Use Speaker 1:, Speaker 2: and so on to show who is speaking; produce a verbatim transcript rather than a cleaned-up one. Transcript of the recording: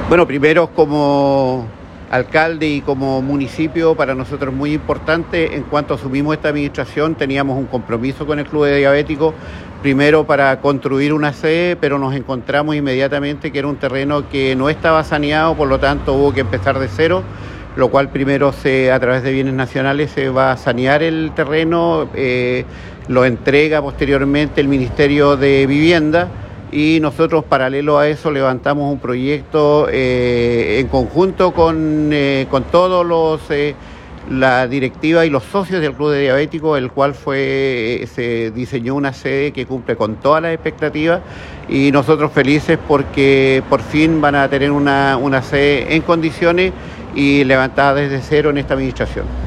Speaker 1: Bueno, primero como alcalde y como municipio, para nosotros es muy importante. En cuanto asumimos esta administración, teníamos un compromiso con el Club de Diabéticos, primero para construir una sede, pero nos encontramos inmediatamente que era un terreno que no estaba saneado, por lo tanto hubo que empezar de cero, lo cual primero se, a través de bienes nacionales se va a sanear el terreno, eh, lo entrega posteriormente el Ministerio de Vivienda. Y nosotros, paralelo a eso, levantamos un proyecto eh, en conjunto con, eh, con todos los, eh, la directiva y los socios del Club de Diabéticos, el cual fue, eh, se diseñó una sede que cumple con todas las expectativas, y nosotros felices porque por fin van a tener una, una sede en condiciones y levantada desde cero en esta administración.